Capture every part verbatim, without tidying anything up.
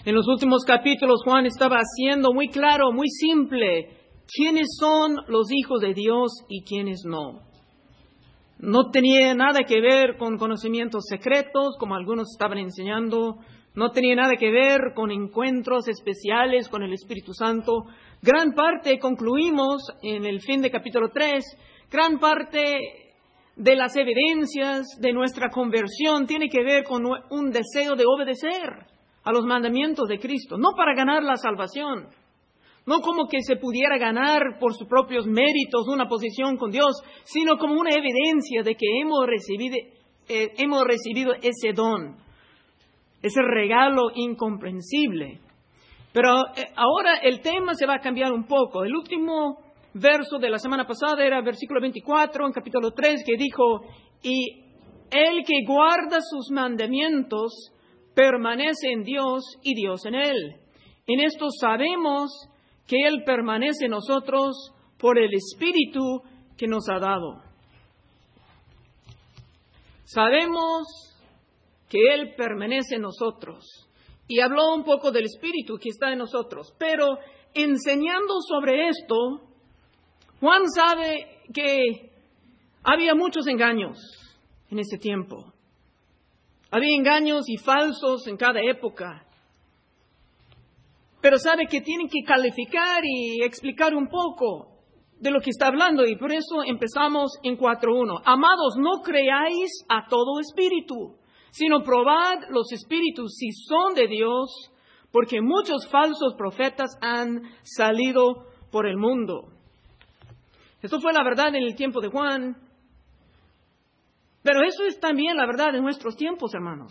En los últimos capítulos, Juan estaba haciendo muy claro, muy simple, quiénes son los hijos de Dios y quiénes no. No tenía nada que ver con conocimientos secretos, como algunos estaban enseñando. No tenía nada que ver con encuentros especiales con el Espíritu Santo. Gran parte, concluimos en el fin de capítulo tres, gran parte de las evidencias de nuestra conversión tiene que ver con un deseo de obedecer a los mandamientos de Cristo, no para ganar la salvación, no como que se pudiera ganar por sus propios méritos una posición con Dios, sino como una evidencia de que hemos recibido, eh, hemos recibido ese don, ese regalo incomprensible. Pero eh, ahora el tema se va a cambiar un poco. El último verso de la semana pasada era versículo veinticuatro en capítulo tres, que dijo, y el que guarda sus mandamientos permanece en Dios y Dios en él. En esto sabemos que Él permanece en nosotros por el Espíritu que nos ha dado. Sabemos que Él permanece en nosotros. Y habló un poco del Espíritu que está en nosotros. Pero enseñando sobre esto, Juan sabe que había muchos engaños en ese tiempo. Había engaños y falsos en cada época. Pero sabe que tienen que calificar y explicar un poco de lo que está hablando. Y por eso empezamos en cuatro uno. Amados, no creáis a todo espíritu, sino probad los espíritus si son de Dios, porque muchos falsos profetas han salido por el mundo. Esto fue la verdad en el tiempo de Juan. Pero eso es también la verdad en nuestros tiempos, hermanos.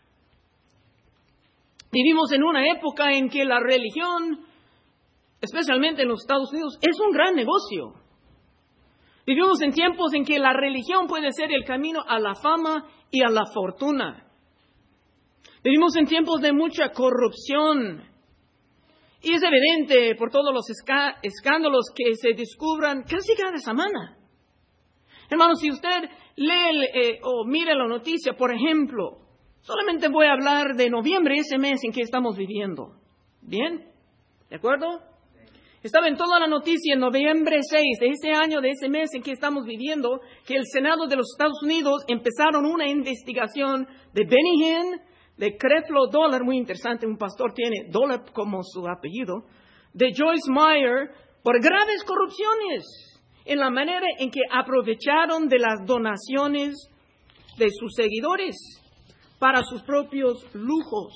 Vivimos en una época en que la religión, especialmente en los Estados Unidos, es un gran negocio. Vivimos en tiempos en que la religión puede ser el camino a la fama y a la fortuna. Vivimos en tiempos de mucha corrupción. Y es evidente por todos los esca- escándalos que se descubran casi cada semana. Hermanos, si usted lee eh, o mira la noticia, por ejemplo, solamente voy a hablar de noviembre, ese mes en que estamos viviendo. ¿Bien? ¿De acuerdo? Estaba en toda la noticia en noviembre seis de ese año, de ese mes en que estamos viviendo, que el Senado de los Estados Unidos empezaron una investigación de Benny Hinn, de Creflo Dollar, muy interesante, un pastor tiene Dollar como su apellido, de Joyce Meyer, por graves corrupciones en la manera en que aprovecharon de las donaciones de sus seguidores para sus propios lujos.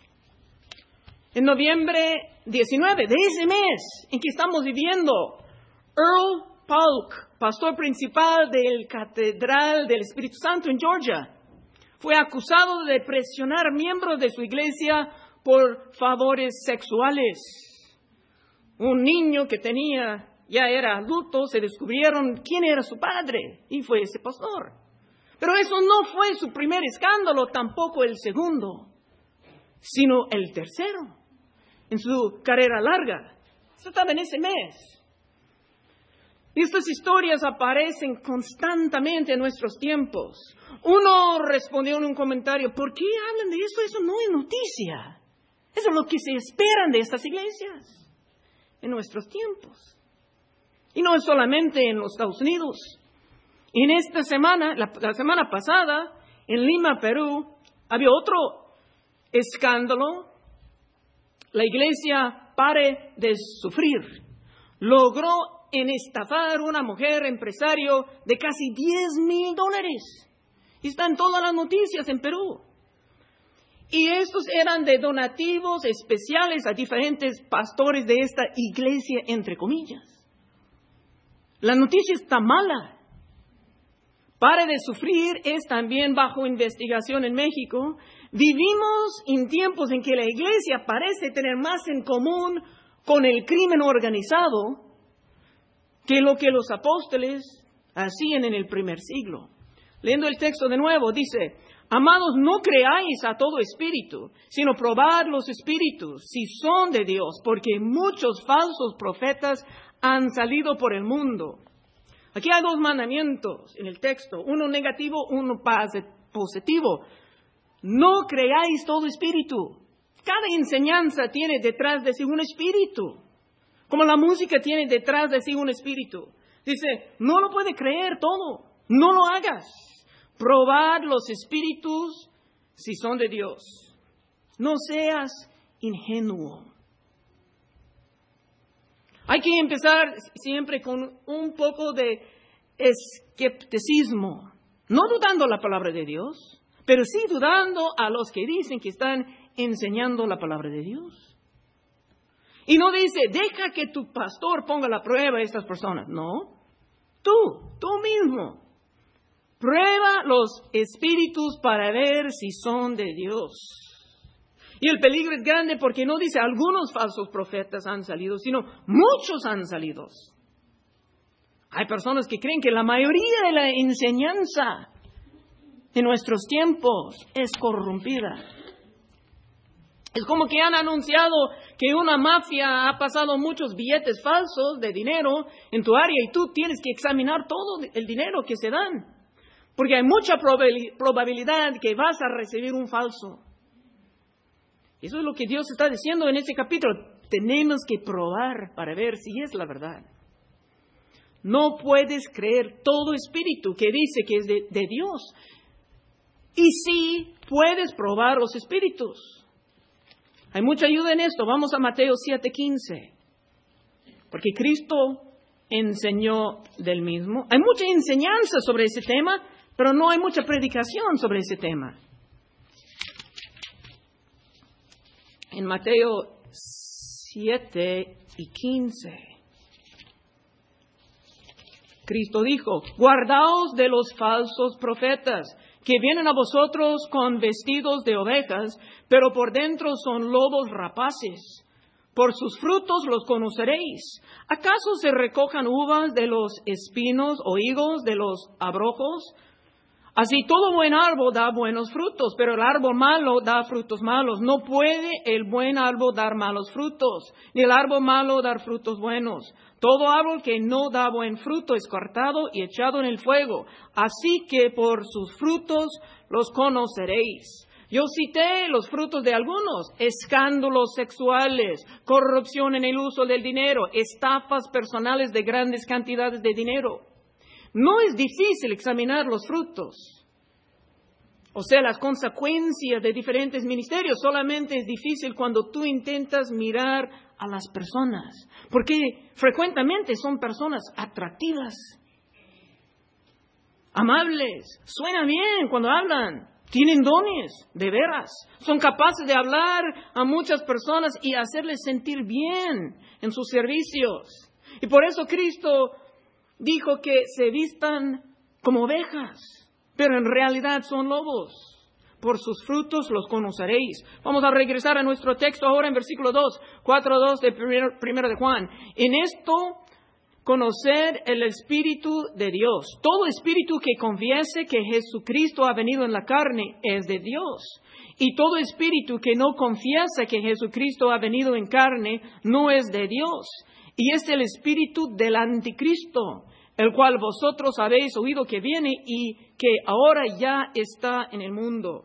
En noviembre diecinueve de ese mes en que estamos viviendo, Earl Polk, pastor principal del Catedral del Espíritu Santo en Georgia, fue acusado de presionar miembros de su iglesia por favores sexuales. Un niño que tenía, ya era adulto, se descubrieron quién era su padre y fue ese pastor. Pero eso no fue su primer escándalo, tampoco el segundo, sino el tercero en su carrera larga. Eso estaba en ese mes. Y estas historias aparecen constantemente en nuestros tiempos. Uno respondió en un comentario, ¿por qué hablan de eso? Eso no es noticia. Eso es lo que se esperan de estas iglesias en nuestros tiempos. Y no es solamente en los Estados Unidos. En esta semana, la, la semana pasada, en Lima, Perú, había otro escándalo. La iglesia Pare de Sufrir logró enestafar a una mujer empresario de casi diez mil dólares. Y está en todas las noticias en Perú. Y estos eran de donativos especiales a diferentes pastores de esta iglesia, entre comillas. La noticia está mala. Pare de Sufrir es también bajo investigación en México. Vivimos en tiempos en que la iglesia parece tener más en común con el crimen organizado que lo que los apóstoles hacían en el primer siglo. Leyendo el texto de nuevo, dice, amados, no creáis a todo espíritu, sino probad los espíritus, si son de Dios, porque muchos falsos profetas han salido por el mundo. Aquí hay dos mandamientos en el texto, uno negativo, uno positivo. No creáis todo espíritu, Cada enseñanza tiene detrás de sí un espíritu, como la música tiene detrás de sí un espíritu. Dice, no lo puede creer todo, no lo hagas. Probad los espíritus si son de Dios. No seas ingenuo. Hay que empezar siempre con un poco de escepticismo, no dudando la palabra de Dios, pero sí dudando a los que dicen que están enseñando la palabra de Dios. Y no dice, deja que tu pastor ponga la prueba a estas personas. No, tú, tú mismo, prueba los espíritus para ver si son de Dios. Y el peligro es grande porque no dice algunos falsos profetas han salido, sino muchos han salido. Hay personas que creen que la mayoría de la enseñanza en nuestros tiempos es corrompida. Es como que han anunciado que una mafia ha pasado muchos billetes falsos de dinero en tu área y tú tienes que examinar todo el dinero que se dan. Porque hay mucha probabilidad que vas a recibir un falso. Eso es lo que Dios está diciendo en este capítulo. Tenemos que probar para ver si es la verdad. No puedes creer todo espíritu que dice que es de, de Dios. Y sí puedes probar los espíritus. Hay mucha ayuda en esto. Vamos a Mateo siete quince. Porque Cristo enseñó del mismo. Hay mucha enseñanza sobre ese tema, pero no hay mucha predicación sobre ese tema. En Mateo siete y quince, Cristo dijo, guardaos de los falsos profetas, que vienen a vosotros con vestidos de ovejas, pero por dentro son lobos rapaces. Por sus frutos los conoceréis. ¿Acaso se recojan uvas de los espinos o higos de los abrojos? Así todo buen árbol da buenos frutos, pero el árbol malo da frutos malos. No puede el buen árbol dar malos frutos, ni el árbol malo dar frutos buenos. Todo árbol que no da buen fruto es cortado y echado en el fuego. Así que por sus frutos los conoceréis. Yo cité los frutos de algunos: escándalos sexuales, corrupción en el uso del dinero, estafas personales de grandes cantidades de dinero. No es difícil examinar los frutos, o sea, las consecuencias de diferentes ministerios. Solamente es difícil cuando tú intentas mirar a las personas, porque frecuentemente son personas atractivas, amables, suenan bien cuando hablan, tienen dones, de veras, son capaces de hablar a muchas personas y hacerles sentir bien en sus servicios. Y por eso Cristo dijo que se vistan como ovejas, pero en realidad son lobos. Por sus frutos los conoceréis. Vamos a regresar a nuestro texto ahora en versículo dos, cuatro dos de primero de Juan. En esto, conocer el Espíritu de Dios. Todo espíritu que confiese que Jesucristo ha venido en la carne es de Dios. Y todo espíritu que no confiesa que Jesucristo ha venido en carne no es de Dios. Y es el espíritu del anticristo, el cual vosotros habéis oído que viene y que ahora ya está en el mundo.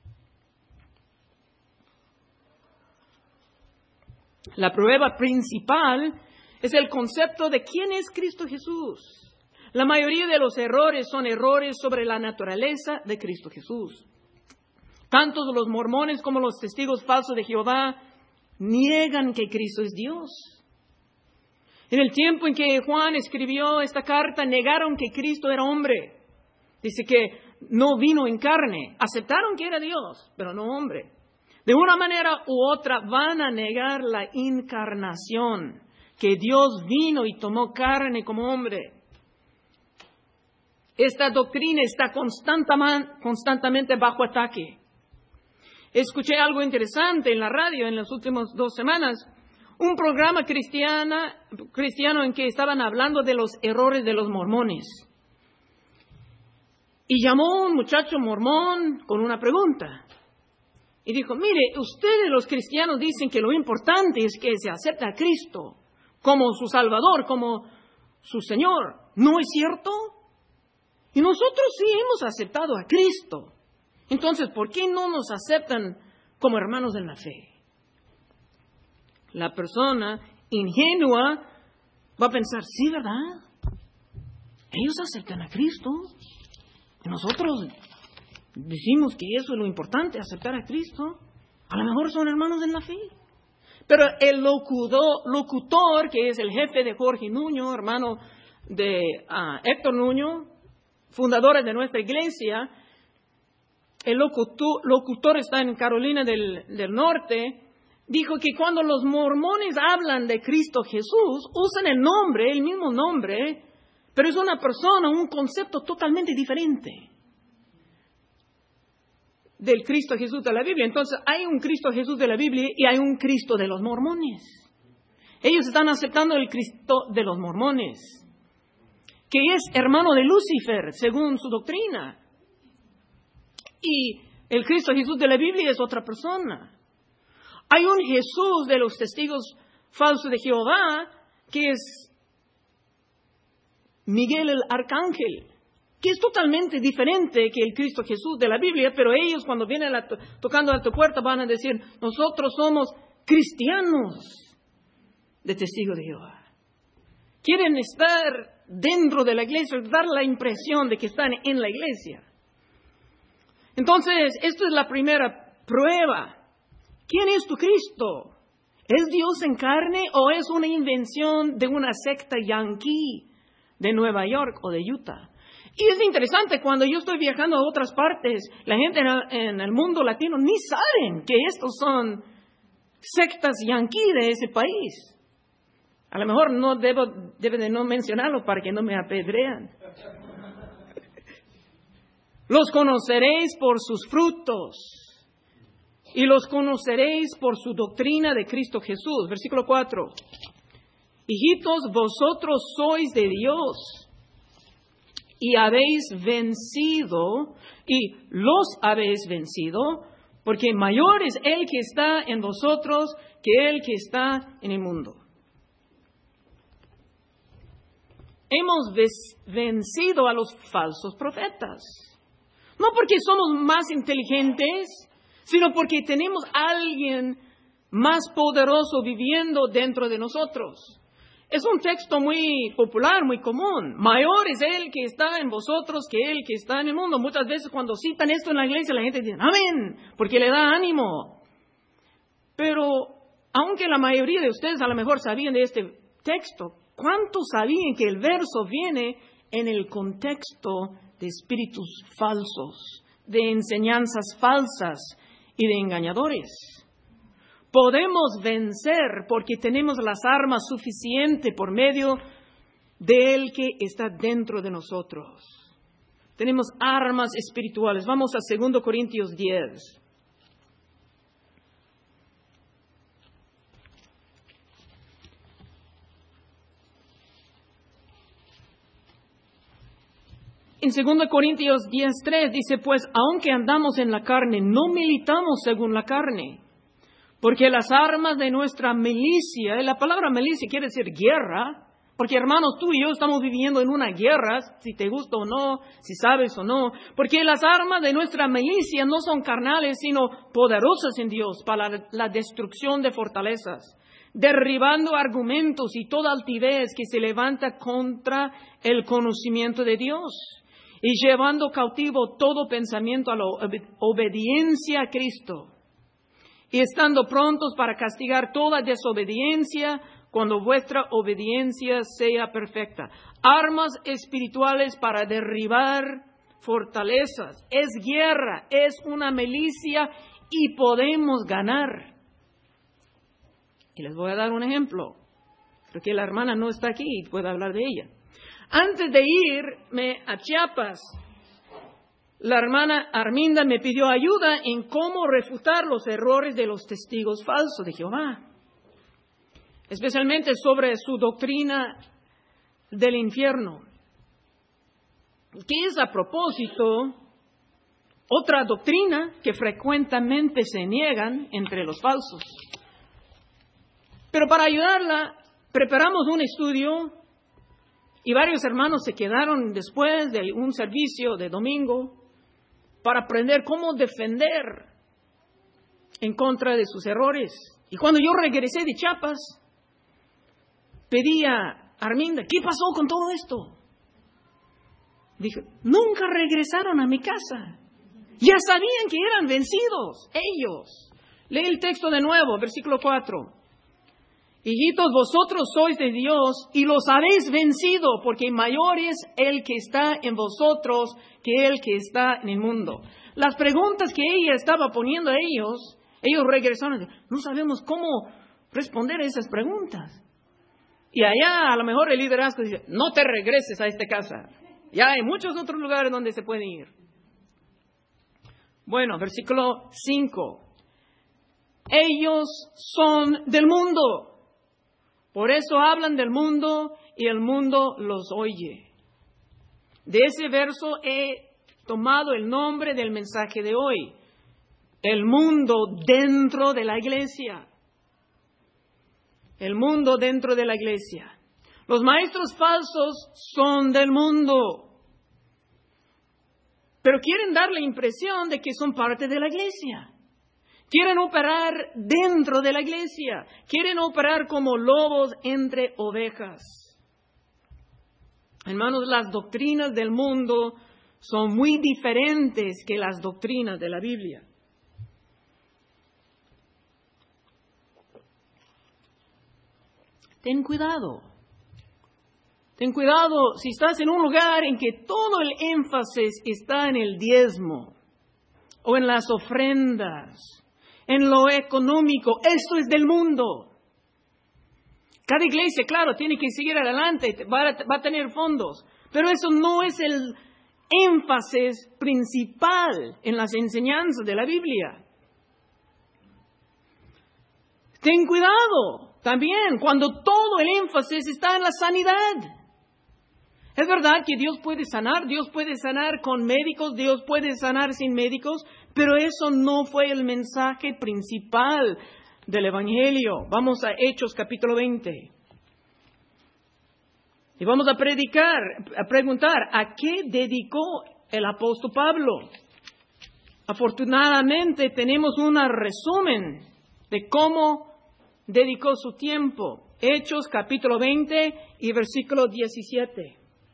La prueba principal es el concepto de quién es Cristo Jesús. La mayoría de los errores son errores sobre la naturaleza de Cristo Jesús. Tanto los mormones como los testigos falsos de Jehová niegan que Cristo es Dios. En el tiempo en que Juan escribió esta carta, negaron que Cristo era hombre. Dice que no vino en carne. Aceptaron que era Dios, pero no hombre. De una manera u otra van a negar la encarnación, que Dios vino y tomó carne como hombre. Esta doctrina está constantemente bajo ataque. Escuché algo interesante en la radio en las últimas dos semanas. Un programa cristiana, cristiano en que estaban hablando de los errores de los mormones. Y llamó un muchacho mormón con una pregunta. Y dijo, mire, ustedes los cristianos dicen que lo importante es que se acepte a Cristo como su Salvador, como su Señor. ¿No es cierto? Y nosotros sí hemos aceptado a Cristo. Entonces, ¿por qué no nos aceptan como hermanos en la fe? La persona ingenua va a pensar, sí, ¿verdad? Ellos aceptan a Cristo. Y nosotros decimos que eso es lo importante, aceptar a Cristo. A lo mejor son hermanos en la fe. Pero el locutor, locutor que es el jefe de Jorge Nuño, hermano de uh, Héctor Nuño, fundadores de nuestra iglesia, el locutor, locutor está en Carolina del, del Norte, dijo que cuando los mormones hablan de Cristo Jesús, usan el nombre, el mismo nombre, pero es una persona, un concepto totalmente diferente del Cristo Jesús de la Biblia. Entonces, hay un Cristo Jesús de la Biblia y hay un Cristo de los mormones. Ellos están aceptando el Cristo de los mormones, que es hermano de Lucifer, según su doctrina. Y el Cristo Jesús de la Biblia es otra persona. Hay un Jesús de los testigos falsos de Jehová, que es Miguel el Arcángel, que es totalmente diferente que el Cristo Jesús de la Biblia, pero ellos cuando vienen a to- tocando a tu puerta van a decir, nosotros somos cristianos de testigos de Jehová. Quieren estar dentro de la iglesia, dar la impresión de que están en la iglesia. Entonces, esta es la primera prueba. ¿Quién es tu Cristo? ¿Es Dios en carne o es una invención de una secta yanqui de Nueva York o de Utah? Y es interesante, cuando yo estoy viajando a otras partes, la gente en el, en el mundo latino ni saben que estos son sectas yanqui de ese país. A lo mejor no debo debe de no mencionarlo para que no me apedrean. Los conoceréis por sus frutos y los conoceréis por su doctrina de Cristo Jesús. Versículo cuatro. Hijitos, vosotros sois de Dios y habéis vencido, y los habéis vencido, porque mayor es el que está en vosotros que el que está en el mundo. Hemos vencido a los falsos profetas. No porque somos más inteligentes, sino porque tenemos a alguien más poderoso viviendo dentro de nosotros. Es un texto muy popular, muy común. Mayor es el que está en vosotros que el que está en el mundo. Muchas veces cuando citan esto en la iglesia, la gente dice, amén, porque le da ánimo. Pero, aunque la mayoría de ustedes a lo mejor sabían de este texto, ¿cuántos sabían que el verso viene en el contexto de espíritus falsos, de enseñanzas falsas y de engañadores? Podemos vencer porque tenemos las armas suficientes por medio del que está dentro de nosotros. Tenemos armas espirituales. Vamos a dos Corintios diez. En dos Corintios diez tres dice, pues aunque andamos en la carne, no militamos según la carne. Porque las armas de nuestra milicia, y la palabra milicia quiere decir guerra, porque hermanos, tú y yo estamos viviendo en una guerra, si te gusta o no, si sabes o no, porque las armas de nuestra milicia no son carnales, sino poderosas en Dios para la, la destrucción de fortalezas, derribando argumentos y toda altivez que se levanta contra el conocimiento de Dios, y llevando cautivo todo pensamiento a la obediencia a Cristo, y estando prontos para castigar toda desobediencia cuando vuestra obediencia sea perfecta. Armas espirituales para derribar fortalezas. Es guerra, es una milicia y podemos ganar. Y les voy a dar un ejemplo. Creo que la hermana no está aquí y puedo hablar de ella. Antes de irme a Chiapas, la hermana Arminda me pidió ayuda en cómo refutar los errores de los testigos falsos de Jehová, especialmente sobre su doctrina del infierno, que es a propósito otra doctrina que frecuentemente se niegan entre los falsos. Pero para ayudarla, preparamos un estudio y varios hermanos se quedaron después de un servicio de domingo para aprender cómo defender en contra de sus errores. Y cuando yo regresé de Chiapas, pedí a Arminda, ¿qué pasó con todo esto? Dije, nunca regresaron a mi casa. Ya sabían que eran vencidos, ellos. Lee el texto de nuevo, versículo cuatro. Hijitos, vosotros sois de Dios y los habéis vencido, porque mayor es el que está en vosotros que el que está en el mundo. Las preguntas que ella estaba poniendo a ellos, ellos regresaron, no sabemos cómo responder a esas preguntas. Y allá a lo mejor el liderazgo dice, no te regreses a esta casa. Ya hay muchos otros lugares donde se puede ir. Bueno, versículo cinco. Ellos son del mundo. Por eso hablan del mundo y el mundo los oye. De ese verso he tomado el nombre del mensaje de hoy. El mundo dentro de la iglesia. El mundo dentro de la iglesia. Los maestros falsos son del mundo, pero quieren dar la impresión de que son parte de la iglesia. Quieren operar dentro de la iglesia. Quieren operar como lobos entre ovejas. Hermanos, las doctrinas del mundo son muy diferentes que las doctrinas de la Biblia. Ten cuidado. Ten cuidado si estás en un lugar en que todo el énfasis está en el diezmo o en las ofrendas, en lo económico. Esto es del mundo. Cada iglesia, claro, tiene que seguir adelante, va a, va a tener fondos, pero eso no es el énfasis principal en las enseñanzas de la Biblia. Ten cuidado también cuando todo el énfasis está en la sanidad. Es verdad que Dios puede sanar, Dios puede sanar con médicos, Dios puede sanar sin médicos, pero eso no fue el mensaje principal del Evangelio. Vamos a Hechos capítulo veinte. Y vamos a predicar, a preguntar, ¿a qué dedicó el apóstol Pablo? Afortunadamente tenemos un resumen de cómo dedicó su tiempo. Hechos capítulo veinte y versículo diecisiete.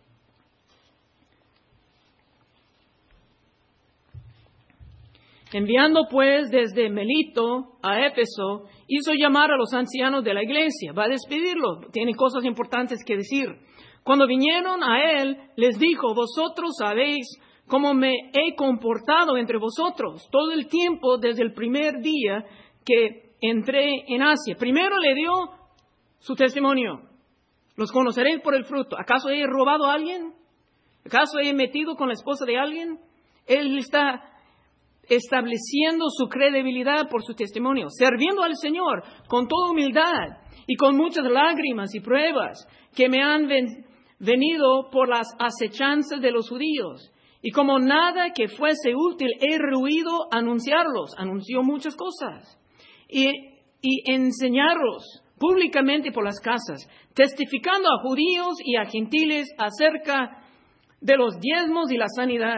Enviando pues desde Melito a Éfeso, hizo llamar a los ancianos de la iglesia. Va a despedirlos, tiene cosas importantes que decir. Cuando vinieron a él, les dijo, vosotros sabéis cómo me he comportado entre vosotros todo el tiempo desde el primer día que entré en Asia. Primero le dio su testimonio. Los conoceréis por el fruto. ¿Acaso he robado a alguien? ¿Acaso he metido con la esposa de alguien? Él está estableciendo su credibilidad por su testimonio, sirviendo al Señor con toda humildad y con muchas lágrimas y pruebas que me han ven, venido por las acechanzas de los judíos. Y como nada que fuese útil, he rehuido anunciarlos. Anunció muchas cosas. Y, y enseñarlos públicamente por las casas, testificando a judíos y a gentiles acerca de los diezmos y la sanidad.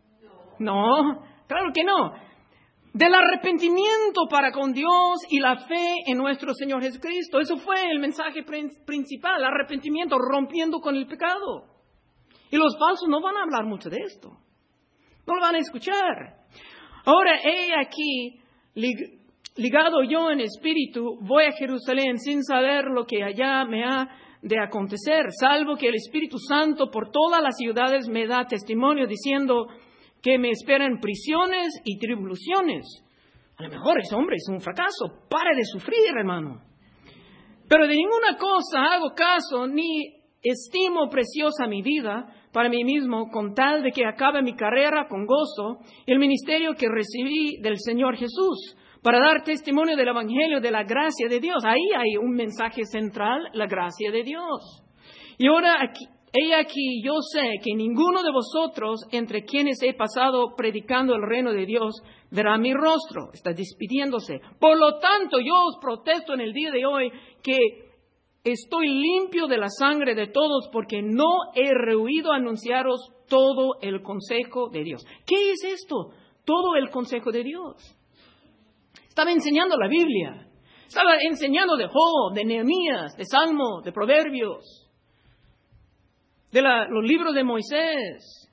No. Claro que no. Del arrepentimiento para con Dios y la fe en nuestro Señor Jesucristo. Eso fue el mensaje principal, arrepentimiento, rompiendo con el pecado. Y los falsos no van a hablar mucho de esto. No lo van a escuchar. Ahora, he aquí, ligado yo en espíritu, voy a Jerusalén sin saber lo que allá me ha de acontecer, salvo que el Espíritu Santo por todas las ciudades me da testimonio diciendo que me esperan prisiones y tribulaciones. A lo mejor ese hombre es un fracaso. Pare de sufrir, hermano. Pero de ninguna cosa hago caso, ni estimo preciosa mi vida para mí mismo, con tal de que acabe mi carrera con gozo, el ministerio que recibí del Señor Jesús, para dar testimonio del Evangelio de la gracia de Dios. Ahí hay un mensaje central, la gracia de Dios. Y ahora aquí, he aquí, yo sé que ninguno de vosotros, entre quienes he pasado predicando el reino de Dios, verá mi rostro. Está despidiéndose. Por lo tanto, yo os protesto en el día de hoy que estoy limpio de la sangre de todos, porque no he rehuido anunciaros todo el consejo de Dios. ¿Qué es esto? Todo el consejo de Dios. Estaba enseñando la Biblia. Estaba enseñando de Job, de Nehemías, de Salmos, de Proverbios, de la, los libros de Moisés.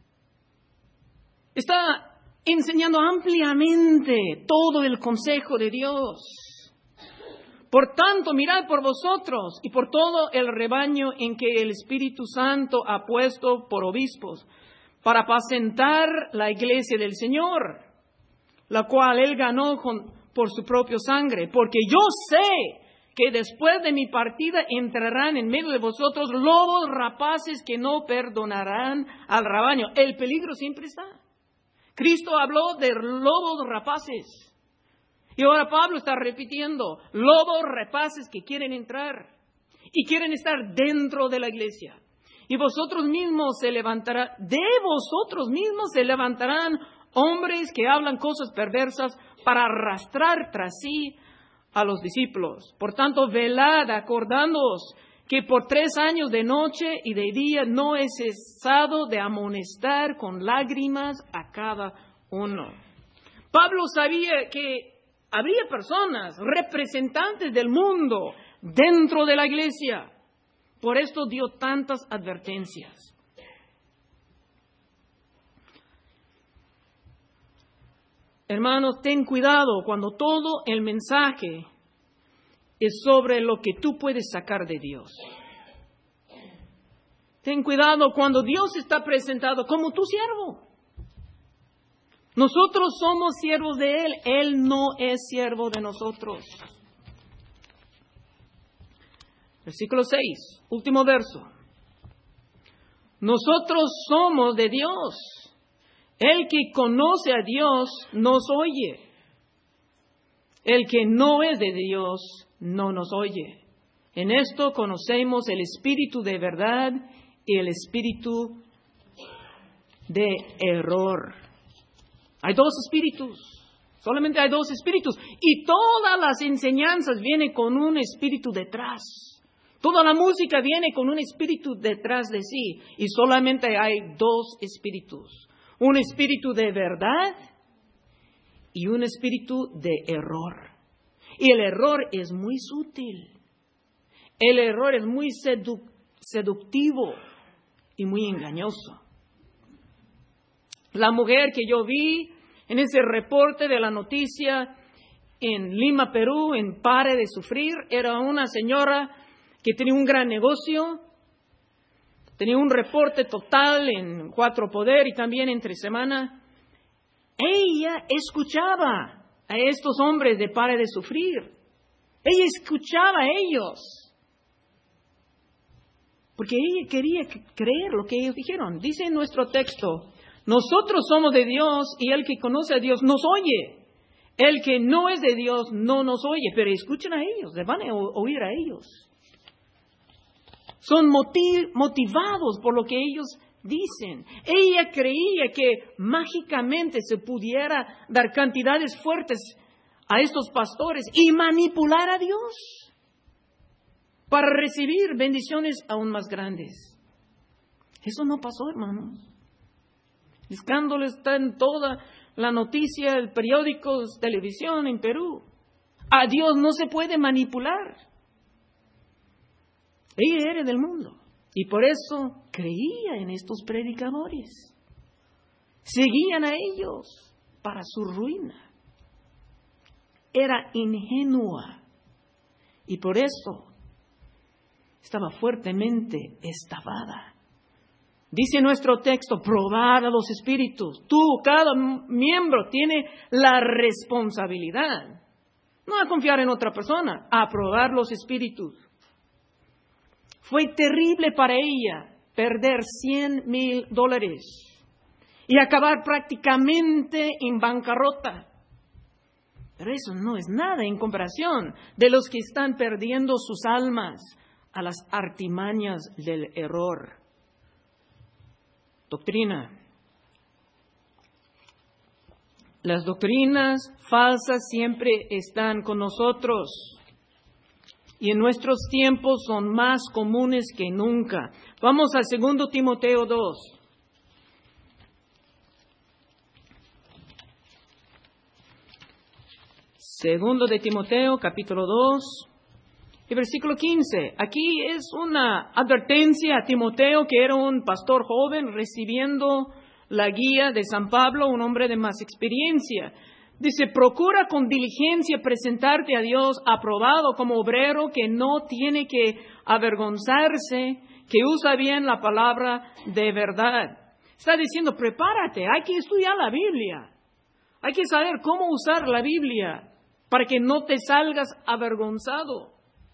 Está enseñando ampliamente todo el consejo de Dios. Por tanto, mirad por vosotros y por todo el rebaño en que el Espíritu Santo ha puesto por obispos, para apacentar la iglesia del Señor, la cual Él ganó con, por su propia sangre. Porque yo sé que después de mi partida entrarán en medio de vosotros lobos rapaces que no perdonarán al rebaño. El peligro siempre está. Cristo habló de lobos rapaces. Y ahora Pablo está repitiendo, lobos rapaces que quieren entrar y quieren estar dentro de la iglesia. Y vosotros mismos se levantarán, de vosotros mismos se levantarán hombres que hablan cosas perversas para arrastrar tras sí a los discípulos. Por tanto, velad, acordándoos que por tres años de noche y de día no he cesado de amonestar con lágrimas a cada uno. Pablo sabía que habría personas, representantes del mundo, dentro de la iglesia. Por esto dio tantas advertencias. Hermanos, ten cuidado cuando todo el mensaje es sobre lo que tú puedes sacar de Dios. Ten cuidado cuando Dios está presentado como tu siervo. Nosotros somos siervos de Él, Él no es siervo de nosotros. Versículo seis, último verso. Nosotros somos de Dios. El que conoce a Dios nos oye. El que no es de Dios no nos oye. En esto conocemos el espíritu de verdad y el espíritu de error. Hay dos espíritus, solamente hay dos espíritus. Y todas las enseñanzas vienen con un espíritu detrás. Toda la música viene con un espíritu detrás de sí. Y solamente hay dos espíritus. Un espíritu de verdad y un espíritu de error. Y el error es muy sutil. El error es muy sedu- seductivo y muy engañoso. La mujer que yo vi en ese reporte de la noticia en Lima, Perú, en Pare de Sufrir, era una señora que tenía un gran negocio, tenía un reporte total en Cuatro Poder y también Entre Semana. Ella escuchaba a estos hombres de Pare de Sufrir. Ella escuchaba a ellos. Porque ella quería creer lo que ellos dijeron. Dice en nuestro texto, nosotros somos de Dios y el que conoce a Dios nos oye. El que no es de Dios no nos oye, pero escuchen a ellos, les van a oír a ellos. Son motiv- motivados por lo que ellos dicen. Ella creía que mágicamente se pudiera dar cantidades fuertes a estos pastores y manipular a Dios para recibir bendiciones aún más grandes. Eso no pasó, hermanos. El escándalo está en toda la noticia, el periódico, televisión en Perú. A Dios no se puede manipular. Ella era del mundo y por eso creía en estos predicadores. Seguían a ellos para su ruina. Era ingenua y por eso estaba fuertemente estafada. Dice nuestro texto, probar a los espíritus. Tú, cada miembro, tiene la responsabilidad, no a confiar en otra persona, a probar los espíritus. Fue terrible para ella perder cien mil dólares y acabar prácticamente en bancarrota. Pero eso no es nada en comparación de los que están perdiendo sus almas a las artimañas del error. Doctrina. Las doctrinas falsas siempre están con nosotros y en nuestros tiempos son más comunes que nunca. Vamos a segundo Timoteo dos. Segundo de Timoteo, capítulo dos, y versículo quince. Aquí es una advertencia a Timoteo, que era un pastor joven recibiendo la guía de San Pablo, un hombre de más experiencia. Dice, procura con diligencia presentarte a Dios aprobado como obrero que no tiene que avergonzarse, que usa bien la palabra de verdad. Está diciendo, prepárate, hay que estudiar la Biblia. Hay que saber cómo usar la Biblia para que no te salgas avergonzado.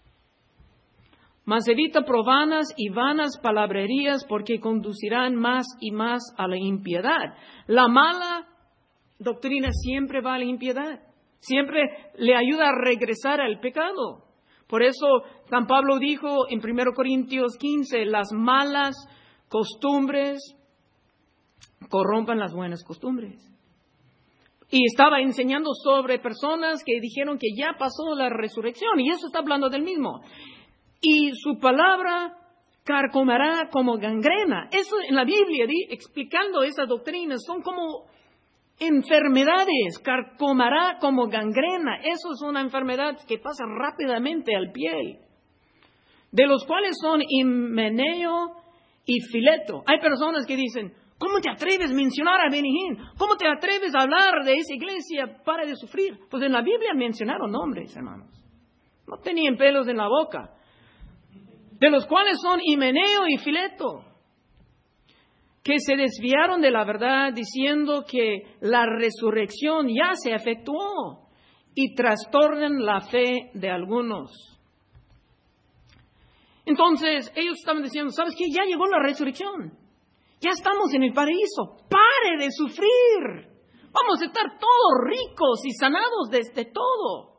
Mas evita profanas y vanas palabrerías, porque conducirán más y más a la impiedad. La mala doctrina siempre va a la impiedad. Siempre le ayuda a regresar al pecado. Por eso San Pablo dijo en primero Corintios quince, las malas costumbres corrompan las buenas costumbres. Y estaba enseñando sobre personas que dijeron que ya pasó la resurrección, y eso está hablando del mismo. Y su palabra carcomerá como gangrena. Eso en la Biblia, explicando esas doctrinas, son como enfermedades. Carcomerá como gangrena. Eso es una enfermedad que pasa rápidamente al piel. De los cuales son Himeneo y Fileto. Hay personas que dicen, ¿cómo te atreves a mencionar a Benijín? ¿Cómo te atreves a hablar de esa iglesia para de sufrir? Pues en la Biblia mencionaron nombres, hermanos. No tenían pelos en la boca. De los cuales son Himeneo y Fileto, que se desviaron de la verdad diciendo que la resurrección ya se efectuó y trastornan la fe de algunos. Entonces ellos estaban diciendo, ¿sabes qué? Ya llegó la resurrección. Ya estamos en el paraíso. ¡Pare de sufrir! Vamos a estar todos ricos y sanados desde todo.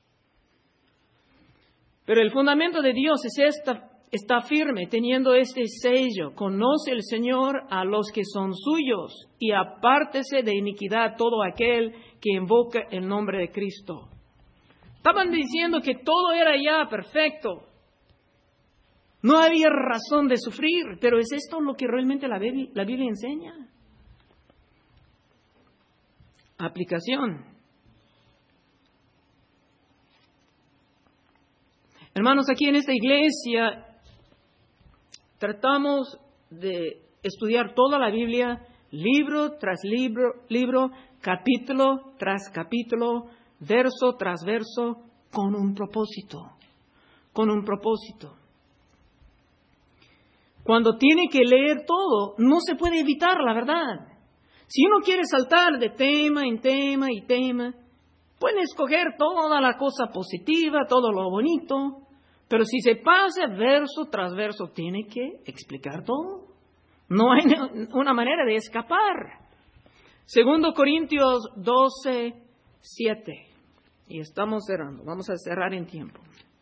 Pero el fundamento de Dios es esta. Está firme, teniendo este sello. Conoce el Señor a los que son suyos, y apártese de iniquidad todo aquel que invoca el nombre de Cristo. Estaban diciendo que todo era ya perfecto. No había razón de sufrir, pero ¿es esto lo que realmente la Biblia, la Biblia enseña? Aplicación. Hermanos, aquí en esta iglesia tratamos de estudiar toda la Biblia, libro tras libro, libro, capítulo tras capítulo, verso tras verso, con un propósito, con un propósito. Cuando tiene que leer todo, no se puede evitar la verdad. Si uno quiere saltar de tema en tema y tema, pueden escoger toda la cosa positiva, todo lo bonito. Pero si se pasa verso tras verso, tiene que explicar todo. No hay una manera de escapar. Segundo Corintios doce, siete. Y estamos cerrando. Vamos a cerrar en tiempo.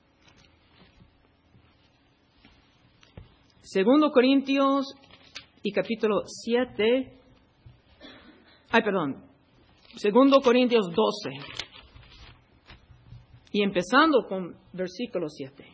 Segundo Corintios y capítulo siete. Ay, perdón. Segundo Corintios doce. Y empezando con versículo siete.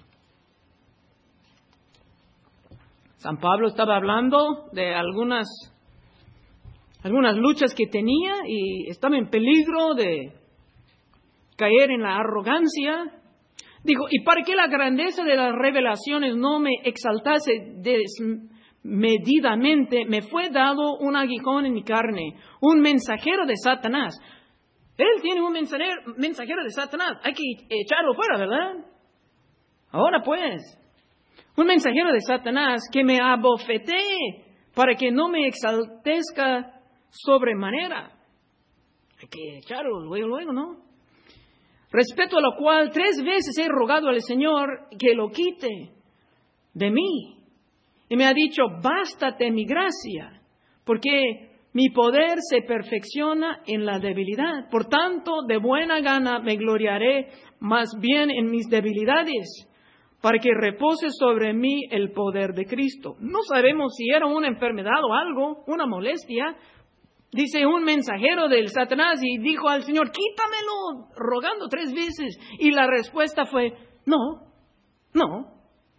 San Pablo estaba hablando de algunas, algunas luchas que tenía y estaba en peligro de caer en la arrogancia. Dijo, y para que la grandeza de las revelaciones no me exaltase desmedidamente, me fue dado un aguijón en mi carne, un mensajero de Satanás. Él tiene un mensajero, mensajero de Satanás. Hay que echarlo fuera, ¿verdad? Ahora pues, un mensajero de Satanás que me abofetee para que no me exaltezca sobremanera. Hay que echarlo luego, luego, ¿no? Respecto a lo cual tres veces he rogado al Señor que lo quite de mí. Y me ha dicho, bástate mi gracia, porque mi poder se perfecciona en la debilidad. Por tanto, de buena gana me gloriaré más bien en mis debilidades, para que repose sobre mí el poder de Cristo. No sabemos si era una enfermedad o algo, una molestia. Dice un mensajero del Satanás y dijo al Señor, quítamelo, rogando tres veces. Y la respuesta fue, no, no,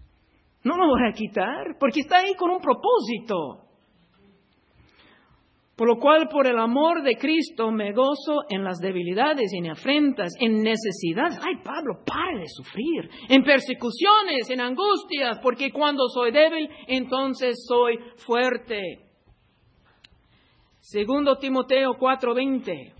no lo voy a quitar, porque está ahí con un propósito. Por lo cual, por el amor de Cristo, me gozo en las debilidades, en afrentas, en necesidades. Ay, Pablo, pare de sufrir. En persecuciones, en angustias, porque cuando soy débil, entonces soy fuerte. Segundo Timoteo cuatro veinte.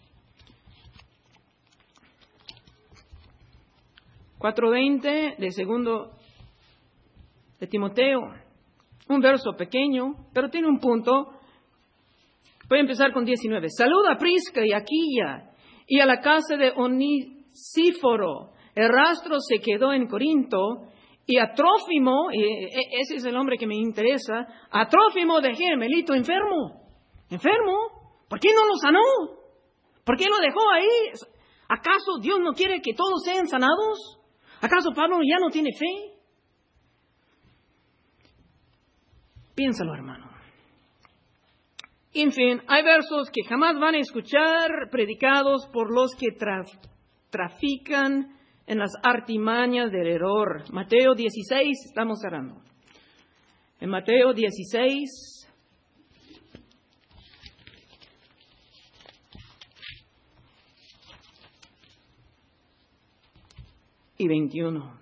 cuatro veinte de segundo de Timoteo. Un verso pequeño, pero tiene un punto. Voy a empezar con diecinueve. Saluda a Prisca y Aquila y a la casa de Onesíforo. El rastro se quedó en Corinto y a Trófimo, y ese es el hombre que me interesa, a Trófimo dejé el melito enfermo. ¿Enfermo? ¿Por qué no lo sanó? ¿Por qué lo dejó ahí? ¿Acaso Dios no quiere que todos sean sanados? ¿Acaso Pablo ya no tiene fe? Piénsalo, hermano. En fin, hay versos que jamás van a escuchar predicados por los que tra- trafican en las artimañas del error. Mateo dieciséis, estamos cerrando. En Mateo dieciséis, y veintiuno.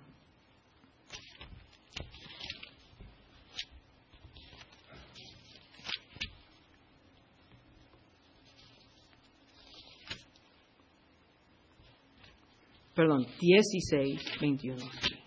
Perdón, dieciséis, veintiuno.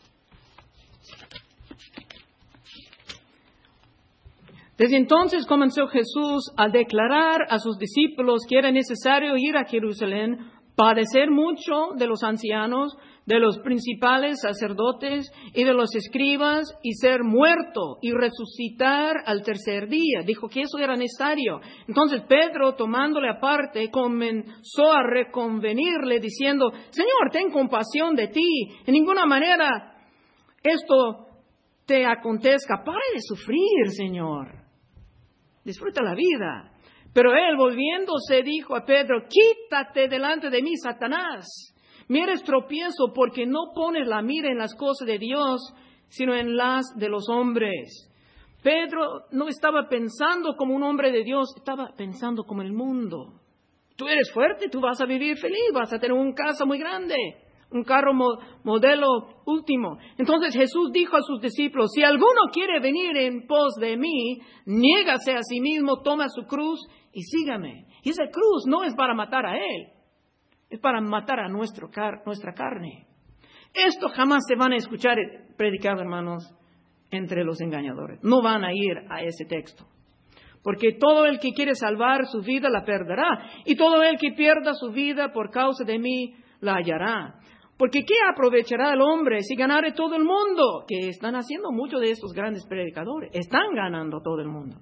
Desde entonces comenzó Jesús a declarar a sus discípulos que era necesario ir a Jerusalén, padecer mucho de los ancianos, de los principales sacerdotes y de los escribas, y ser muerto y resucitar al tercer día. Dijo que eso era necesario. Entonces Pedro, tomándole aparte, comenzó a reconvenirle diciendo: Señor, ten compasión de ti. En ninguna manera esto te acontezca. Pare de sufrir, Señor. Disfruta la vida. Pero él, volviéndose, dijo a Pedro: quítate delante de mí, Satanás. Me eres tropiezo porque no pones la mira en las cosas de Dios, sino en las de los hombres. Pedro no estaba pensando como un hombre de Dios, estaba pensando como el mundo. Tú eres fuerte, tú vas a vivir feliz, vas a tener una casa muy grande, un carro mo- modelo último. Entonces Jesús dijo a sus discípulos: si alguno quiere venir en pos de mí, niégase a sí mismo, toma su cruz y sígame. Y esa cruz no es para matar a él. Es para matar a nuestro car- nuestra carne. Esto jamás se van a escuchar predicado, hermanos, entre los engañadores. No van a ir a ese texto. Porque todo el que quiere salvar su vida la perderá. Y todo el que pierda su vida por causa de mí la hallará. Porque ¿qué aprovechará el hombre si ganare todo el mundo? Que están haciendo muchos de estos grandes predicadores. Están ganando todo el mundo.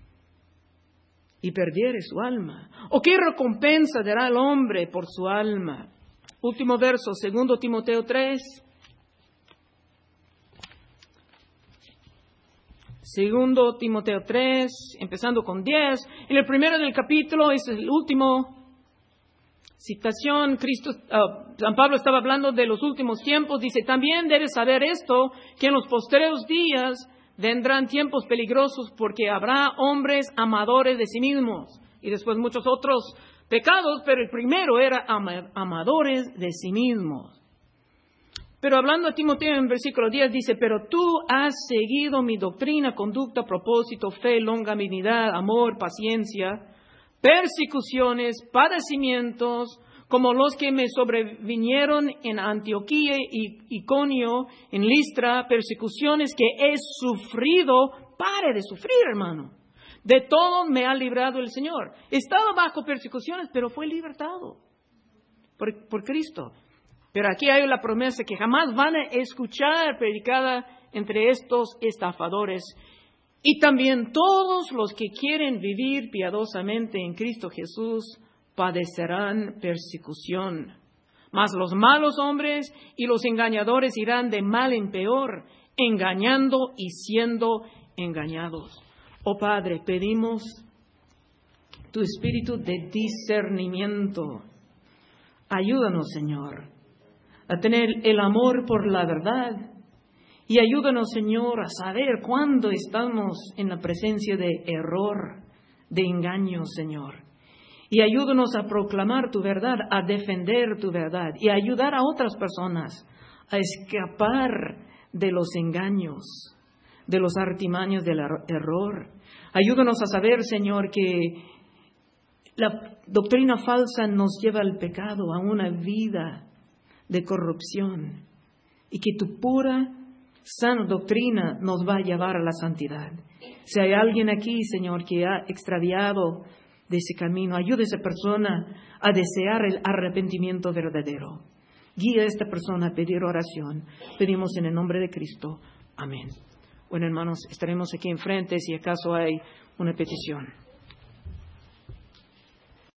Y perdiere su alma. ¿O qué recompensa dará el hombre por su alma? Último verso, segundo Timoteo tres. Segundo Timoteo tres, empezando con diez. En el primero del capítulo, es el último citación. Cristo, uh, San Pablo estaba hablando de los últimos tiempos. Dice: también debes saber esto, que en los postreros días vendrán tiempos peligrosos, porque habrá hombres amadores de sí mismos. Y después muchos otros pecados, pero el primero era am- amadores de sí mismos. Pero hablando a Timoteo en versículo diez, dice: pero tú has seguido mi doctrina, conducta, propósito, fe, longanimidad, amor, paciencia, persecuciones, padecimientos, como los que me sobrevinieron en Antioquía y Iconio, en Listra, persecuciones que he sufrido. Pare de sufrir, hermano. De todo me ha librado el Señor. Estaba bajo persecuciones, pero fue libertado por, por Cristo. Pero aquí hay la promesa que jamás van a escuchar predicada entre estos estafadores. Y también todos los que quieren vivir piadosamente en Cristo Jesús padecerán persecución. Mas los malos hombres y los engañadores irán de mal en peor, engañando y siendo engañados. Oh Padre, pedimos tu espíritu de discernimiento. Ayúdanos, Señor, a tener el amor por la verdad. Y ayúdanos, Señor, a saber cuándo estamos en la presencia de error. de engaños, Señor. Y ayúdanos a proclamar tu verdad, a defender tu verdad y a ayudar a otras personas a escapar de los engaños, de los artimaños del error. Ayúdanos a saber, Señor, que la doctrina falsa nos lleva al pecado, a una vida de corrupción, y que tu pura, sana doctrina nos va a llevar a la santidad. Si hay alguien aquí, Señor, que ha extraviado de ese camino, ayude a esa persona a desear el arrepentimiento verdadero. Guía a esta persona a pedir oración. Pedimos en el nombre de Cristo. Amén. Bueno, hermanos, estaremos aquí enfrente si acaso hay una petición.